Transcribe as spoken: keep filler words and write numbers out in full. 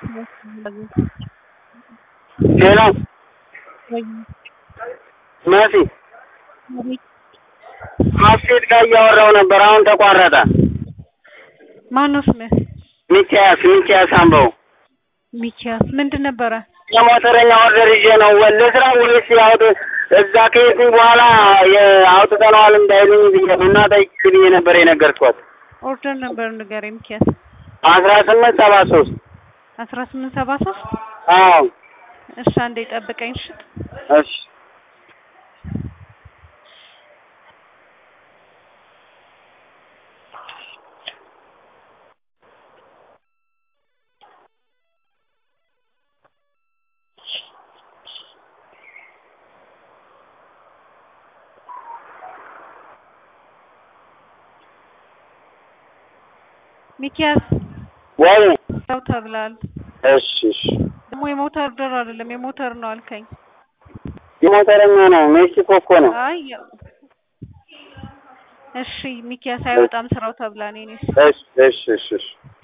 ሄሎ ማሲ ሀሴት ጋር እያወራሁ ነበር አሁን ተቋረጠ ማነው ስምህ? ሚኪያስ ሚኪያስ አምበው ሚኪያስ ምንድን ነበረ? የሞተረኛ ኦርደር ይዤ ነው ለስራ ወይስ ያውጥ እዛ ከሄድኩኝ በኋላ አውጥተነዋል እንዳይሉኝ ብዬ ነው እና ጠይቂልኝ ብዬ ነበር የነገርኳት። ኦርደር ነበር ንገረኝ ሚኪያስ። አስራ ስምንት ሰባ ሶስት አስራ ስምንት ሰባ ሶስት አዎ እሺ አንዴ ጠብቀኝ እሺ እሺ ሚኪያስ ወይ ሰው ተብላል። እሺ እሺ ደግሞ የሞተር ኦርደር አይደለም የሞተር ነው አልከኝ። የሞተረኛ ነው ሜክሲኮ እኮ ነው። አይ እሺ ሚኪያስ አይወጣም ስራው ተብላ ነኝ። እሺ እሺ እሺ